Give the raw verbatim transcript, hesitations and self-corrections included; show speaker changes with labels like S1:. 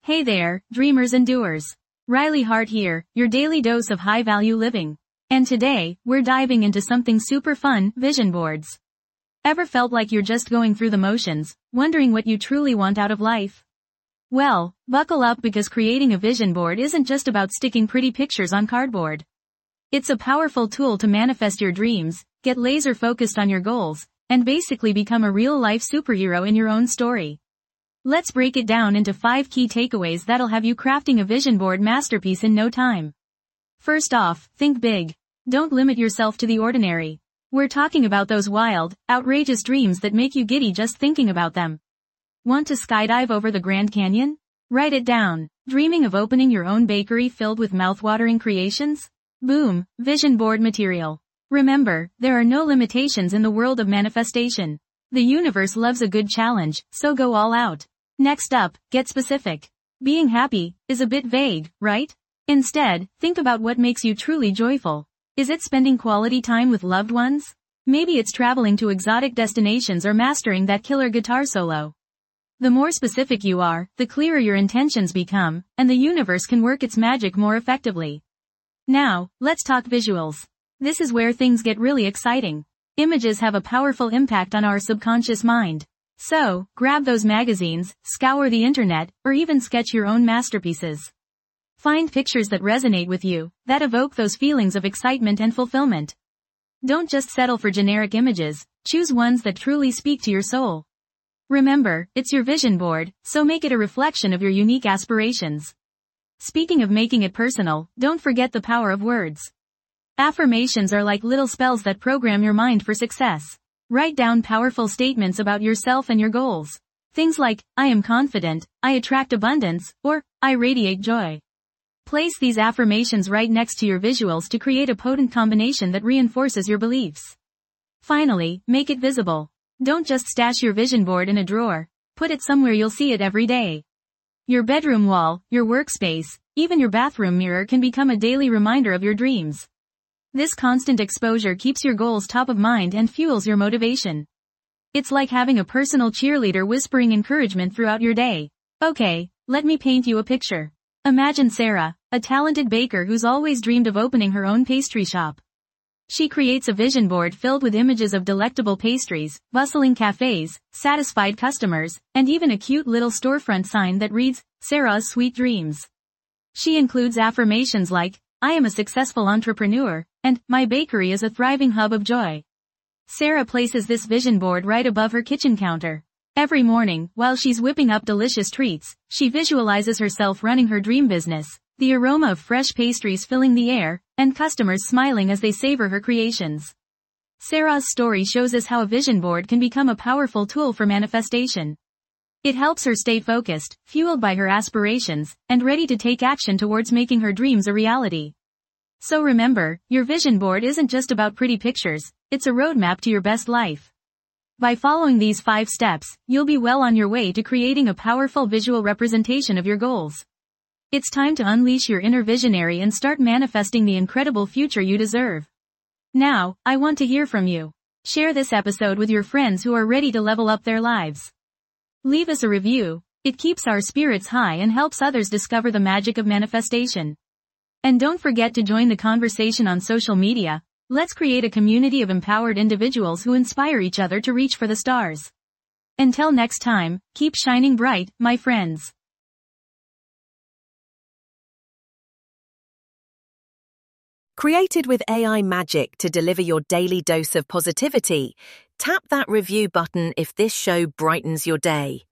S1: Hey there, dreamers and doers. Riley Hart here, your daily dose of high-value living. And today, we're diving into something super fun, vision boards. Ever felt like you're just going through the motions, wondering what you truly want out of life? Well, buckle up because creating a vision board isn't just about sticking pretty pictures on cardboard. It's a powerful tool to manifest your dreams, get laser focused on your goals, and basically become a real-life superhero in your own story. Let's break it down into five key takeaways that'll have you crafting a vision board masterpiece in no time. First off, think big. Don't limit yourself to the ordinary. We're talking about those wild, outrageous dreams that make you giddy just thinking about them. Want to skydive over the Grand Canyon? Write it down. Dreaming of opening your own bakery filled with mouthwatering creations? Boom, vision board material. Remember, there are no limitations in the world of manifestation. The universe loves a good challenge, so go all out. Next up, get specific. Being happy is a bit vague, right? Instead, think about what makes you truly joyful. Is it spending quality time with loved ones? Maybe it's traveling to exotic destinations or mastering that killer guitar solo. The more specific you are, the clearer your intentions become, and the universe can work its magic more effectively. Now, let's talk visuals. This is where things get really exciting. Images have a powerful impact on our subconscious mind. So, grab those magazines, scour the internet, or even sketch your own masterpieces. Find pictures that resonate with you, that evoke those feelings of excitement and fulfillment. Don't just settle for generic images, choose ones that truly speak to your soul. Remember, it's your vision board, so make it a reflection of your unique aspirations. Speaking of making it personal, don't forget the power of words. Affirmations are like little spells that program your mind for success. Write down powerful statements about yourself and your goals. Things like, I am confident, I attract abundance, or, I radiate joy. Place these affirmations right next to your visuals to create a potent combination that reinforces your beliefs. Finally, make it visible. Don't just stash your vision board in a drawer. Put it somewhere you'll see it every day. Your bedroom wall, your workspace, even your bathroom mirror can become a daily reminder of your dreams. This constant exposure keeps your goals top of mind and fuels your motivation. It's like having a personal cheerleader whispering encouragement throughout your day. Okay, let me paint you a picture. Imagine Sarah, a talented baker who's always dreamed of opening her own pastry shop. She creates a vision board filled with images of delectable pastries, bustling cafes, satisfied customers, and even a cute little storefront sign that reads, Sarah's Sweet Dreams. She includes affirmations like, I am a successful entrepreneur, and, my bakery is a thriving hub of joy. Sarah places this vision board right above her kitchen counter. Every morning, while she's whipping up delicious treats, she visualizes herself running her dream business, the aroma of fresh pastries filling the air, and customers smiling as they savor her creations. Sarah's story shows us how a vision board can become a powerful tool for manifestation. It helps her stay focused, fueled by her aspirations, and ready to take action towards making her dreams a reality. So remember, your vision board isn't just about pretty pictures, it's a roadmap to your best life. By following these five steps, you'll be well on your way to creating a powerful visual representation of your goals. It's time to unleash your inner visionary and start manifesting the incredible future you deserve. Now, I want to hear from you. Share this episode with your friends who are ready to level up their lives. Leave us a review. It keeps our spirits high and helps others discover the magic of manifestation. And don't forget to join the conversation on social media. Let's create a community of empowered individuals who inspire each other to reach for the stars. Until next time, keep shining bright, my friends.
S2: Created with A I magic to deliver your daily dose of positivity, tap that review button if this show brightens your day.